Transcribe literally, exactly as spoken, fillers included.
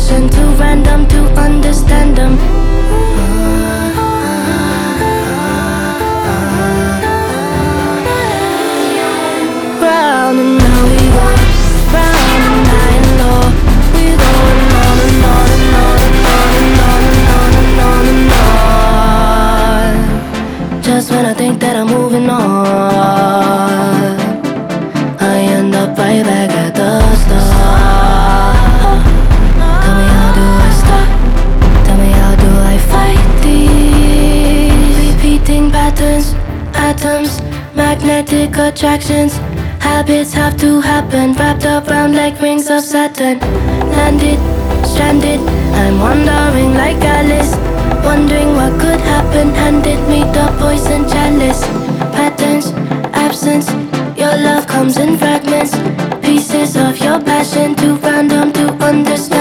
passion, too random to understand them. Round and round we go, round and high and low. We going on and on and on and on and on and on and on and on. Just when I think that I'm moving on, I end up right back at the start. Tell me how do I stop? Tell me how do I fight these repeating patterns, atoms, magnetic attractions. Habits have to happen, wrapped up round like rings of Saturn. Landed, stranded, I'm wandering like Alice, wondering what could happen. Handed me the poison chalice. Patterns, absence, your love comes in fragments. Pieces of your passion, too random to understand.